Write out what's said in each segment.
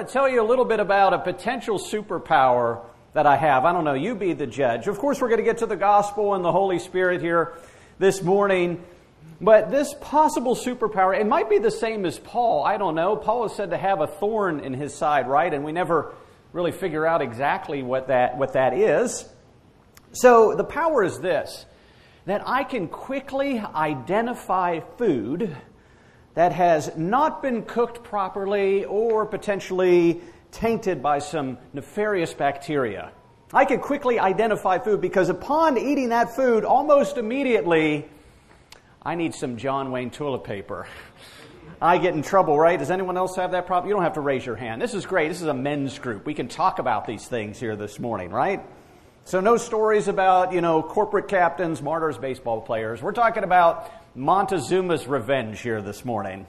want to tell you a little bit about a potential superpower that I have. I don't know, you be the judge. Of course, we're going to get to the gospel and the Holy Spirit here this morning. But this possible superpower, it might be the same as Paul. I don't know. Paul is said to have a thorn in his side, right? And we never really figure out exactly what that is. So the power is this, that I can quickly identify food that has not been cooked properly or potentially tainted by some nefarious bacteria. I can quickly identify food because upon eating that food, almost immediately, I need some John Wayne toilet paper. I get in trouble, right? Does anyone else have that problem? You don't have to raise your hand. This is great. This is a men's group. We can talk about these things here this morning, right? So no stories about, corporate captains, martyrs, baseball players. We're talking about Montezuma's revenge here this morning.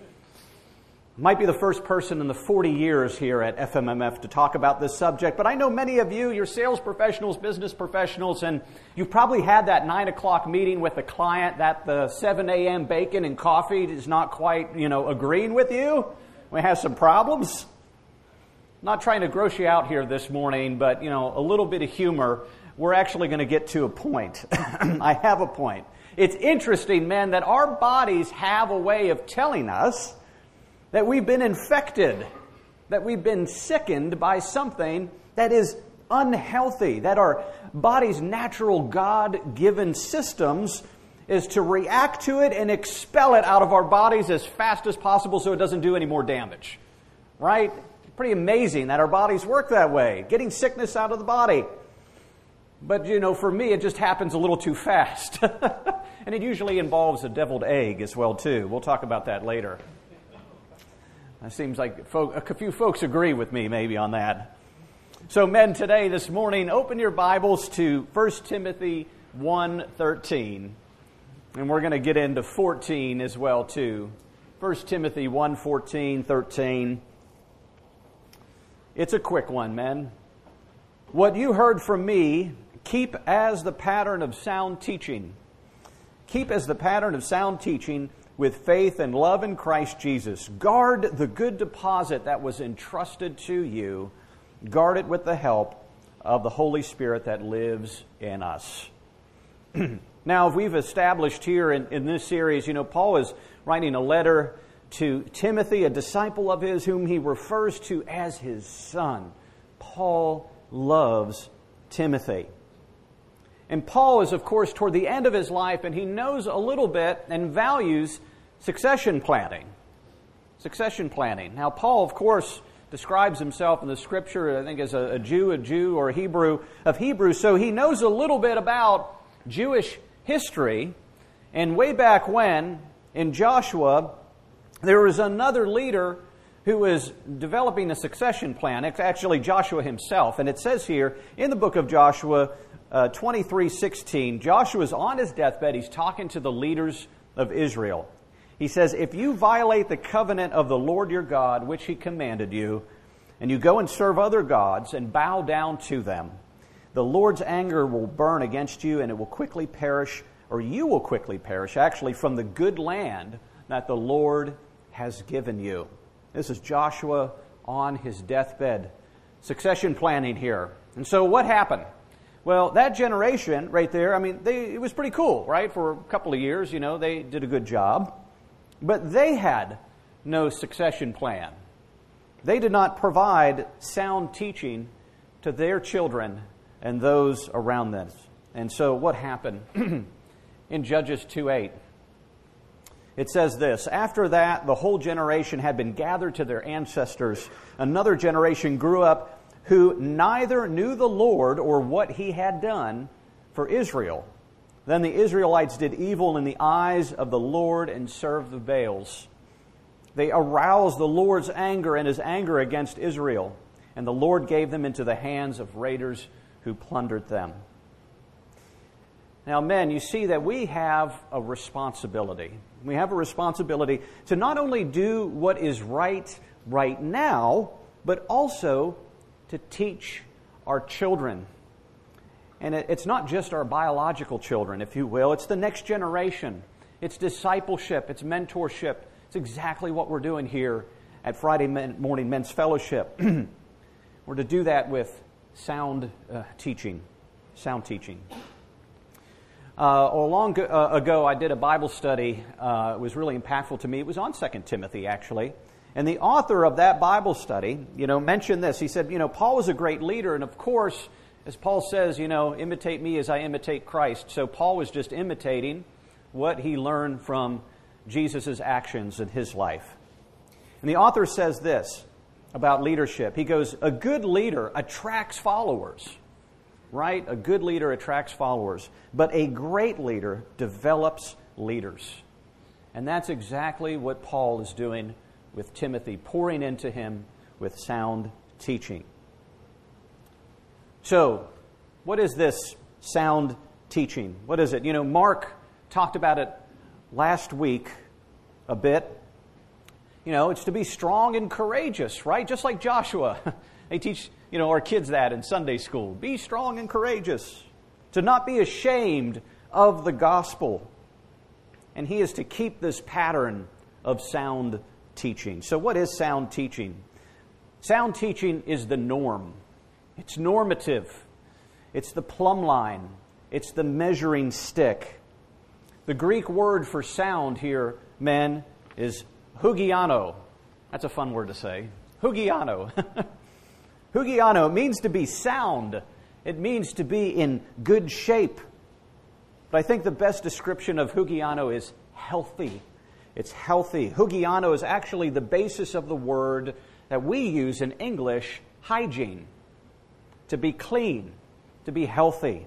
Might be the first person in the 40 years here at FMMF to talk about this subject, but I know many of you, you're sales professionals, business professionals, and you've probably had that 9 o'clock meeting with a client that the 7 a.m. bacon and coffee is not quite, agreeing with you. We have some problems. Not trying to gross you out here this morning, but, a little bit of humor. We're actually going to get to a point. I have a point. It's interesting, men, that our bodies have a way of telling us that we've been infected, that we've been sickened by something that is unhealthy, that our body's natural God-given systems is to react to it and expel it out of our bodies as fast as possible so it doesn't do any more damage. Right? Pretty amazing that our bodies work that way, getting sickness out of the body. But, for me, it just happens a little too fast. And it usually involves a deviled egg as well, too. We'll talk about that later. It seems like a few folks agree with me maybe on that. So men, this morning, open your Bibles to 1 Timothy 1:13. And we're going to get into 14 as well too. 1 Timothy 1:14, 13. It's a quick one, men. What you heard from me, keep as the pattern of sound teaching. Keep as the pattern of sound teaching with faith and love in Christ Jesus. Guard the good deposit that was entrusted to you. Guard it with the help of the Holy Spirit that lives in us. Now, we've established here in this series, Paul is writing a letter to Timothy, a disciple of his whom he refers to as his son. Paul loves Timothy. And Paul is, of course, toward the end of his life, and he knows a little bit and values succession planning. Succession planning. Now, Paul, of course, describes himself in the Scripture, I think, as a Jew or a Hebrew of Hebrews, so he knows a little bit about Jewish history. And way back when, in Joshua, there was another leader who was developing a succession plan. It's actually Joshua himself. And it says here in the book of Joshua 23:16, Joshua's on his deathbed. He's talking to the leaders of Israel. He says, if you violate the covenant of the Lord your God, which he commanded you, and you go and serve other gods and bow down to them, the Lord's anger will burn against you and it will quickly perish, or you will quickly perish, actually, from the good land that the Lord has given you. This is Joshua on his deathbed. Succession planning here. And so what happened? Well, that generation right there, it was pretty cool, right? For a couple of years, they did a good job. But they had no succession plan. They did not provide sound teaching to their children and those around them. And so what happened? In Judges 2:8, it says this, after that, the whole generation had been gathered to their ancestors. Another generation grew up who neither knew the Lord or what he had done for Israel. Then the Israelites did evil in the eyes of the Lord and served the Baals. They aroused the Lord's anger and his anger against Israel, and the Lord gave them into the hands of raiders who plundered them. Now, men, you see that we have a responsibility. We have a responsibility to not only do what is right now, but also to teach our children. And it's not just our biological children, if you will. It's the next generation. It's discipleship. It's mentorship. It's exactly what we're doing here at Friday morning men's fellowship. We're to do that with sound teaching. Sound teaching. Long ago, I did a Bible study. It was really impactful to me. It was on 2 Timothy, actually. And the author of that Bible study, mentioned this. He said, Paul was a great leader. And of course, as Paul says, imitate me as I imitate Christ. So Paul was just imitating what he learned from Jesus' actions in his life. And the author says this about leadership. He goes, a good leader attracts followers. Right? A good leader attracts followers. But a great leader develops leaders. And that's exactly what Paul is doing with Timothy, pouring into him with sound teaching. So, what is this sound teaching? What is it? Mark talked about it last week a bit. It's to be strong and courageous, right? Just like Joshua. They teach, our kids that in Sunday school. Be strong and courageous. To not be ashamed of the gospel. And he is to keep this pattern of sound teaching. So what is sound teaching? Sound teaching is the norm. It's normative. It's the plumb line. It's the measuring stick. The Greek word for sound here, men, is hugiano. That's a fun word to say. Hugiano. Hugiano means to be sound. It means to be in good shape. But I think the best description of hugiano is healthy. It's healthy. Hugiano is actually the basis of the word that we use in English, hygiene. To be clean, to be healthy.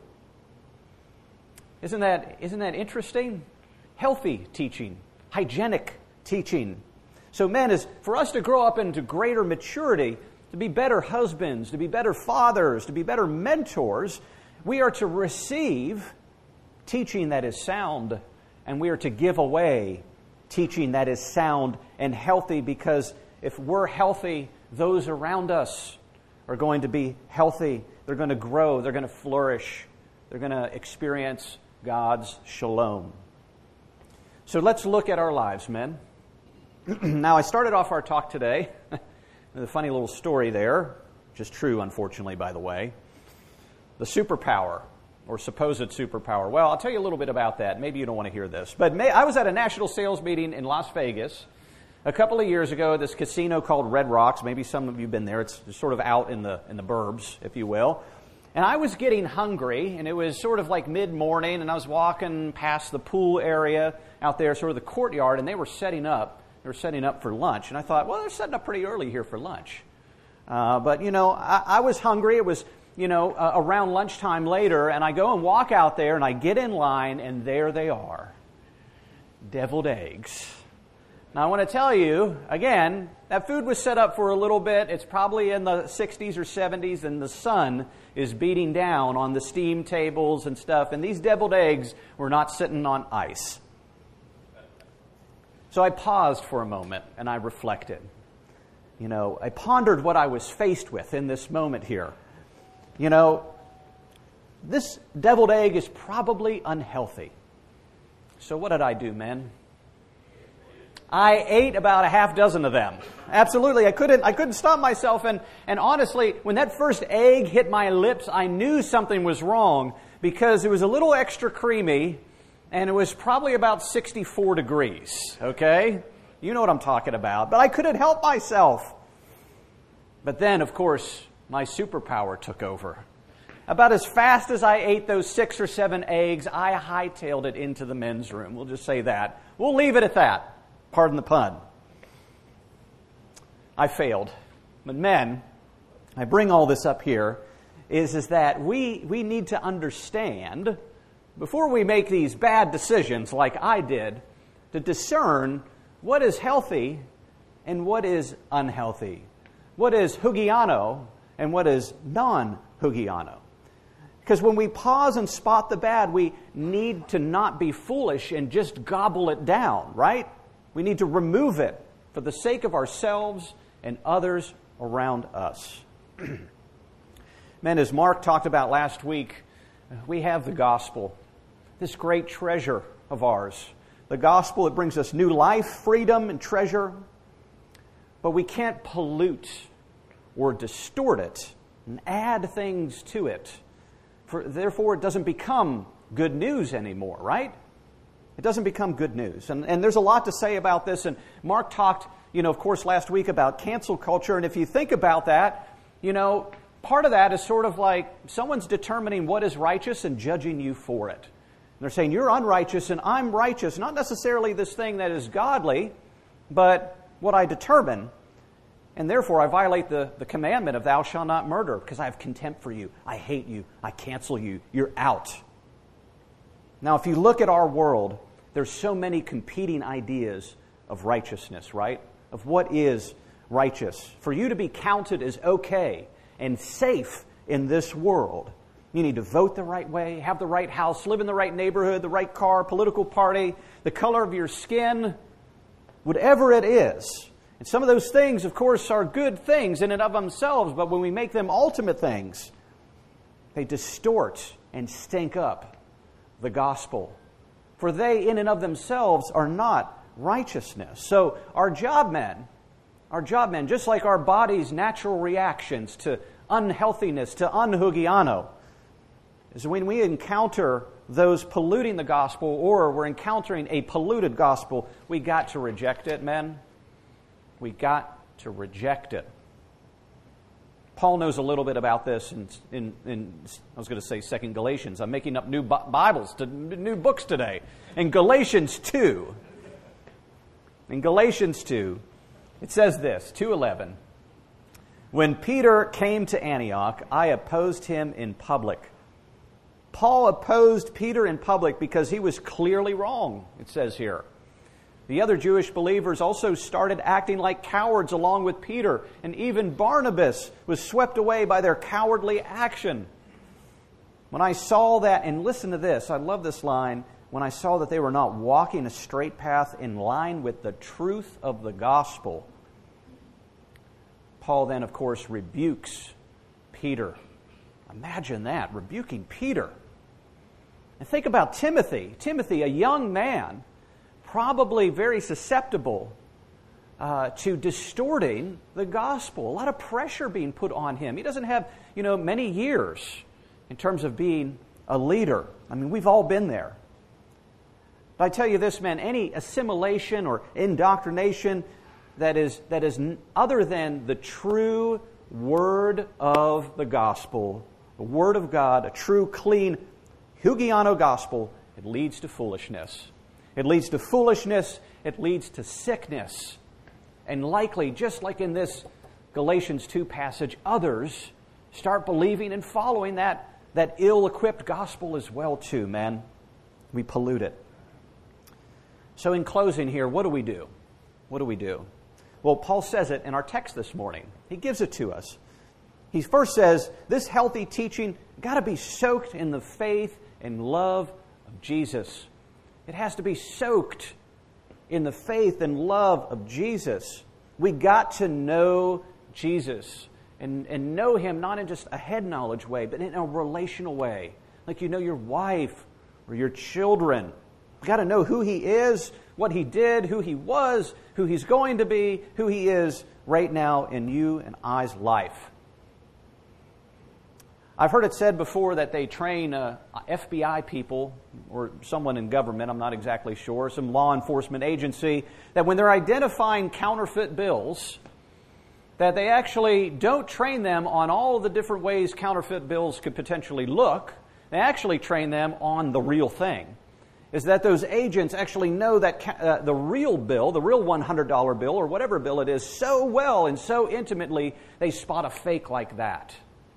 Isn't that interesting? Healthy teaching, hygienic teaching. So men, is for us to grow up into greater maturity, to be better husbands, to be better fathers, to be better mentors, we are to receive teaching that is sound, and we are to give away teaching that is sound and healthy, because if we're healthy, those around us are going to be healthy. They're going to grow. They're going to flourish. They're going to experience God's shalom. So let's look at our lives, men. Now, I started off our talk today with a funny little story there, which is true, unfortunately, by the way. The superpower, or supposed superpower. Well, I'll tell you a little bit about that. Maybe you don't want to hear this. But I was at a national sales meeting in Las Vegas a couple of years ago at this casino called Red Rocks. Maybe some of you have been there. It's sort of out in the burbs, if you will. And I was getting hungry, and it was sort of like mid-morning, and I was walking past the pool area out there, sort of the courtyard, and they were setting up. They were setting up for lunch. And I thought, well, they're setting up pretty early here for lunch. But, I was hungry. It was, around lunchtime later, and I go and walk out there, and I get in line, and there they are. Deviled eggs. Now, I want to tell you, again, that food was set up for a little bit. It's probably in the 60s or 70s, and the sun is beating down on the steam tables and stuff, and these deviled eggs were not sitting on ice. So I paused for a moment, and I reflected. I pondered what I was faced with in this moment here. This deviled egg is probably unhealthy. So what did I do, men? I ate about a half dozen of them. Absolutely, I couldn't stop myself. And honestly, when that first egg hit my lips, I knew something was wrong, because it was a little extra creamy, and it was probably about 64 degrees. Okay, you know what I'm talking about. But I couldn't help myself. But then, of course, my superpower took over. About as fast as I ate those 6 or 7 eggs, I hightailed it into the men's room. We'll just say that. We'll leave it at that. Pardon the pun. I failed. But men, I bring all this up here, is that we need to understand, before we make these bad decisions like I did, to discern what is healthy and what is unhealthy. What is hugiano and what is non-hugiano. Because when we pause and spot the bad, we need to not be foolish and just gobble it down, right? We need to remove it for the sake of ourselves and others around us. Men, as Mark talked about last week, we have the gospel, this great treasure of ours. The gospel, it brings us new life, freedom, and treasure. but we can't pollute or distort it and add things to it. Therefore, it doesn't become good news anymore, right? It doesn't become good news. And there's a lot to say about this. And Mark talked, of course, last week about cancel culture. And if you think about that, part of that is sort of like someone's determining what is righteous and judging you for it. And they're saying, you're unrighteous and I'm righteous. Not necessarily this thing that is godly, but what I determine. And therefore, I violate the commandment of thou shalt not murder because I have contempt for you. I hate you. I cancel you. You're out. Now, if you look at our world, there's so many competing ideas of righteousness, right? Of what is righteous. For you to be counted as okay and safe in this world, you need to vote the right way, have the right house, live in the right neighborhood, the right car, political party, the color of your skin, whatever it is. And some of those things, of course, are good things in and of themselves, but when we make them ultimate things, they distort and stink up the gospel. For they, in and of themselves, are not righteousness. So our job men, just like our body's natural reactions to unhealthiness, to unhugiano, is when we encounter those polluting the gospel or we're encountering a polluted gospel, we got to reject it, men. We got to reject it. Paul knows a little bit about this in I was going to say 2 Galatians. I'm making up new new books today. In Galatians 2. In Galatians 2, it says this, 2:11. When Peter came to Antioch, I opposed him in public. Paul opposed Peter in public because he was clearly wrong, it says here. The other Jewish believers also started acting like cowards along with Peter, and even Barnabas was swept away by their cowardly action. When I saw that, and listen to this, I love this line, when I saw that they were not walking a straight path in line with the truth of the gospel, Paul then, of course, rebukes Peter. Imagine that, rebuking Peter. And think about Timothy. Timothy, a young man, probably very susceptible to distorting the gospel. A lot of pressure being put on him. He doesn't have, many years in terms of being a leader. I mean, we've all been there. But I tell you this, man, any assimilation or indoctrination that is other than the true word of the gospel, the word of God, a true, clean, hugiano gospel, it leads to foolishness. It leads to foolishness. It leads to sickness. And likely, just like in this Galatians 2 passage, others start believing and following that ill-equipped gospel as well too, man. We pollute it. So in closing here, what do we do? What do we do? Well, Paul says it in our text this morning. He gives it to us. He first says, this healthy teaching got to be soaked in the faith and love of Jesus. It has to be soaked in the faith and love of Jesus. We got to know Jesus and know Him not in just a head knowledge way, but in a relational way. Like you know your wife or your children. We got to know who He is, what He did, who He was, who He's going to be, who He is right now in you and I's life. I've heard it said before that they train FBI people or someone in government, I'm not exactly sure, some law enforcement agency, that when they're identifying counterfeit bills, that they actually don't train them on all the different ways counterfeit bills could potentially look. They actually train them on the real thing. Is that those agents actually know that the real bill, the real $100 bill or whatever bill it is, so well and so intimately, they spot a fake like that.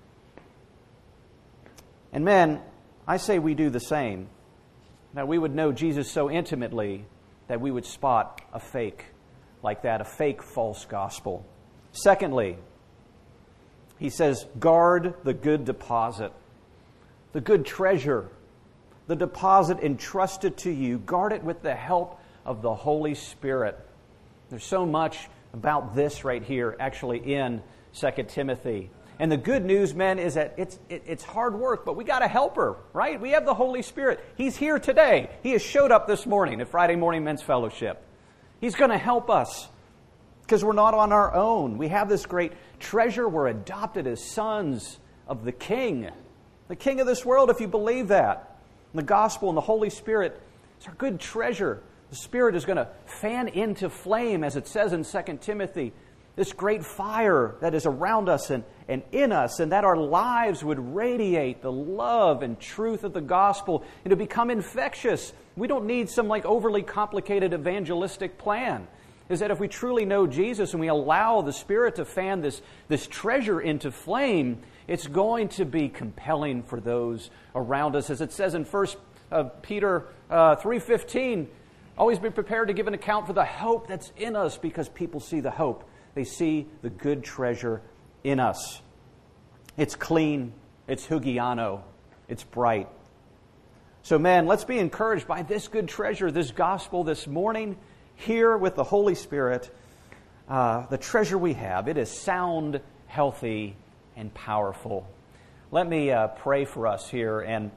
And men, I say we do the same. That we would know Jesus so intimately that we would spot a fake like that, a fake false gospel. Secondly, he says, guard the good deposit, the good treasure, the deposit entrusted to you. Guard it with the help of the Holy Spirit. There's so much about this right here actually in 2 Timothy. And the good news, men, is that it's hard work, but we got a helper, right? We have the Holy Spirit. He's here today. He has showed up this morning at Friday Morning Men's Fellowship. He's going to help us. because we're not on our own. We have this great treasure. We're adopted as sons of the King of this world, if you believe that. And the gospel and the Holy Spirit is our good treasure. The Spirit is going to fan into flame, as it says in 2 Timothy, this great fire that is around us and in us, and that our lives would radiate the love and truth of the gospel and to become infectious. We don't need some overly complicated evangelistic plan. Is that if we truly know Jesus and we allow the Spirit to fan this treasure into flame, it's going to be compelling for those around us. As it says in 1 Peter 3:15, always be prepared to give an account for the hope that's in us, because people see the hope. They see the good treasure in us. It's clean, it's hugiano, it's bright. So man, let's be encouraged by this good treasure, this gospel this morning, here with the Holy Spirit. The treasure we have, it is sound, healthy, and powerful. Let me pray for us here, and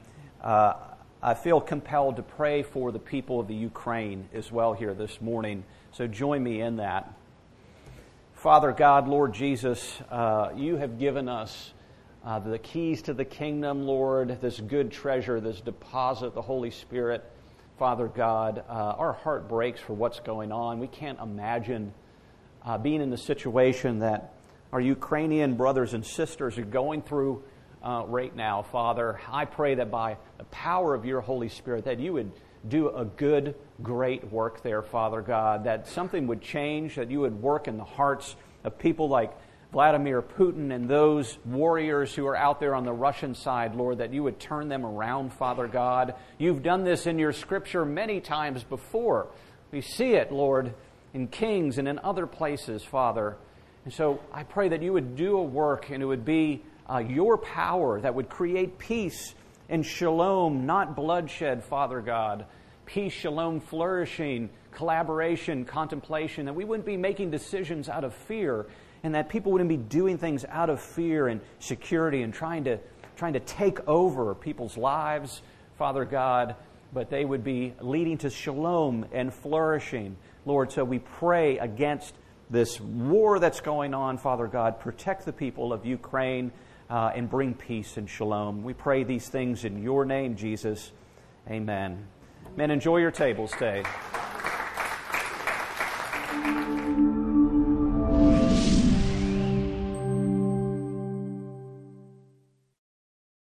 I feel compelled to pray for the people of the Ukraine as well here this morning. So join me in that. Father God, Lord Jesus, you have given us the keys to the kingdom, Lord, this good treasure, this deposit, the Holy Spirit. Father God, our heart breaks for what's going on. We can't imagine being in the situation that our Ukrainian brothers and sisters are going through right now. Father, I pray that by the power of your Holy Spirit, that you would do a good, great work there, Father God, that something would change, that you would work in the hearts of people like Vladimir Putin and those warriors who are out there on the Russian side, Lord, that you would turn them around, Father God. You've done this in your Scripture many times before. We see it, Lord, in Kings and in other places, Father. And so I pray that you would do a work, and it would be your power that would create peace and shalom, not bloodshed, Father God. Peace, shalom, flourishing, collaboration, contemplation, that we wouldn't be making decisions out of fear, and that people wouldn't be doing things out of fear and security and trying to take over people's lives, Father God, but they would be leading to shalom and flourishing, Lord. So we pray against this war that's going on, Father God. Protect the people of Ukraine and bring peace and shalom. We pray these things in your name, Jesus. Amen. Men, enjoy your table. Stay.